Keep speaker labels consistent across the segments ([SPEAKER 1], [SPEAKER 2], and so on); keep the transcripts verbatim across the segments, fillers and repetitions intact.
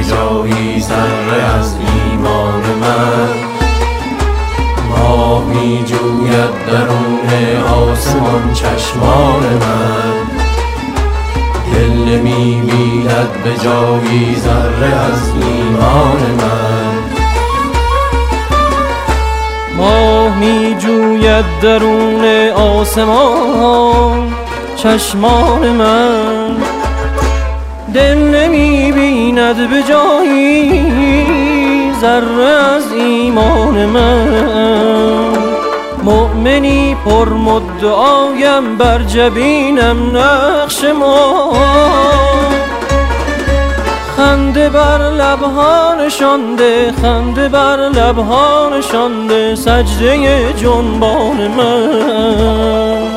[SPEAKER 1] جایی ذره از ایمان من. ماه می جوید درون آسمان چشمان من، دل می بیند به جایی ذره از ایمان من.
[SPEAKER 2] ماه می جوید درون آسمان چشمان من، دل نمی بیند به جایی ذره از ایمان من. مؤمنی پر مدعایم بر جبینم نقش ما، خنده بر لبها نشانده، خنده بر لبها نشانده سجده جنبان من.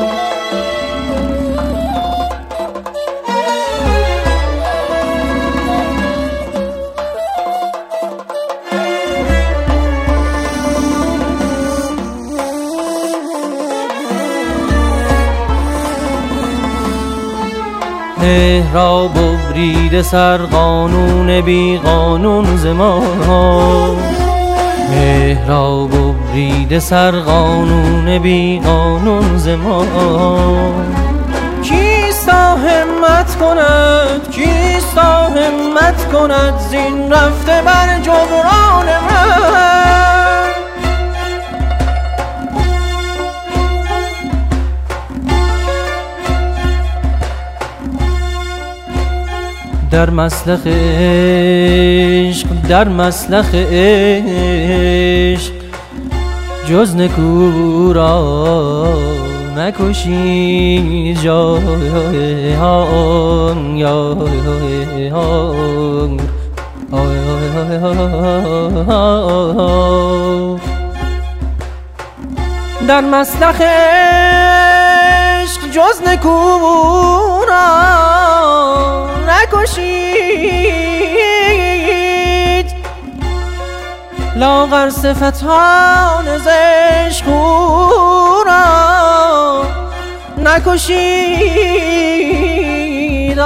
[SPEAKER 2] مهر را ببریده سر قانون بی قانون ز ما، مهر را ببریده سر قانون بی قانون ز ما. کیستا همت کند، کیستا همت کند زین رفته بر جبران من. در مسلخ عشق، در مسلخ عشق جز نکو را نکشی جان یا در مسلخ عشق جز نکو را نکشید، لاغر صفتان ز عشق را نکشید.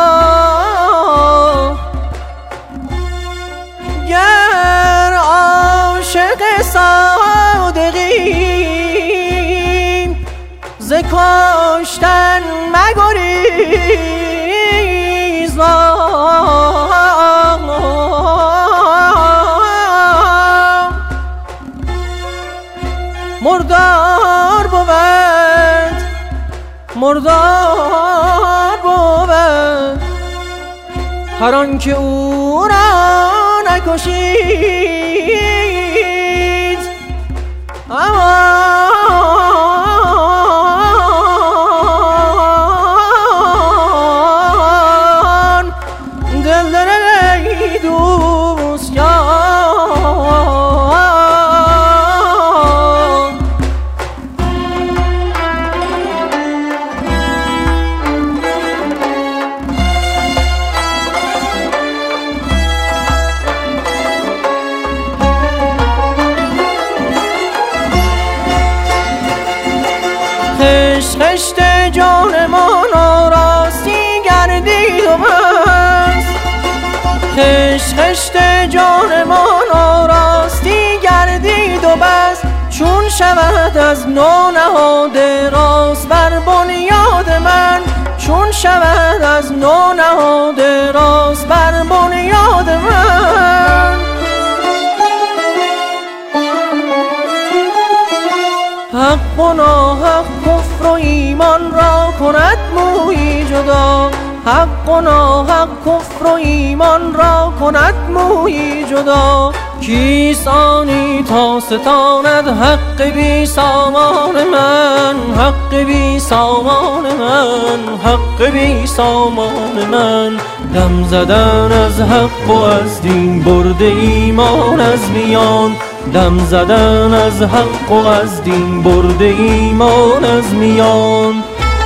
[SPEAKER 2] گر عاشق صادقی ز کشتن مگریز، مردار بود، مردار بود هر آن که او را نکشید. امان دل دل دوست خشت خشت جانمان آراستی گردید و بس، خشت خشت جانمان آراستی گردید و بس. چون شود از نو نهاده راست بر بنیاد من، چون شود از نو نهاده راست بر بنیاد من. حق و ناحق کفر و ایمان را کند مویی جدا، حق و ناحق کفر و ایمان را کند مویی جدا. کیست آنی تا ستاند حق بی سامان من، حق بی سامان من، حق بی سامان من. دم زدن از حق و از دین برده ایمان از میان، دم زدن از حق و از دین برده ایمان از میان.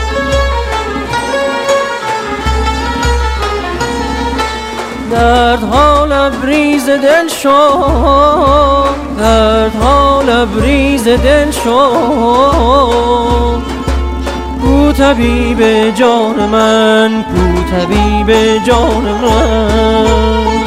[SPEAKER 2] دردها لبریز دل شد، دردها لبریز دل شد. کو طبیب جان من، کو طبیب جان من.